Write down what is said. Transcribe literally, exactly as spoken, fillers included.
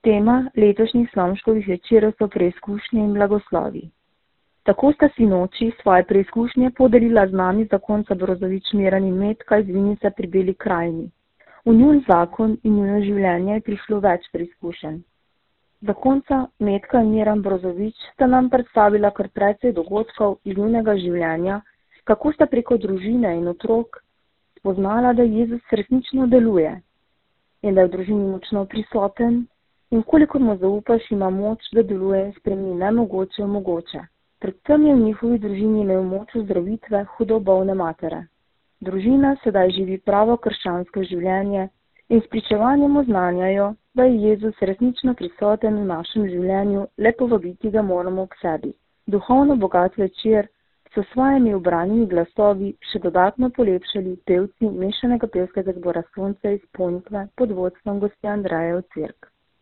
Tema letošnjih slomškovih večerov so preizkušnje in blagoslovi. Tako sta sinoči svoje preizkušnje podelila z nami zakonca Brozovič Miran in Metka iz Vinice pri Beli krajini. V njun zakon in njuno življenje je prišlo več preizkušenj. Zakonca Metka in Miran Brozovič sta nam predstavila kar precej dogodkov iz njunega življenja, kako sta preko družine in otrok spoznala, da Jezus resnično deluje in da je v družini močno prisoten in kolikor mu zaupaš, ima moč, da deluje in spremeni nemogoče v mogoče. Predvsem je v njihovi družini imel moč ozdravitve hudo bolne matere. Družina sedaj živi pravo krščansko življenje in s pričevanjem oznanjajo, da je Jezus resnično prisoten v našem življenju, le povabiti ga moramo k sebi. Duhovno bogat večer so s svojimi ubranimi glasovi še dodatno polepšali pevci mešanega pevskega zbora Sonce iz Ponikve pod vodstvom gospe Andreje Ocvirk.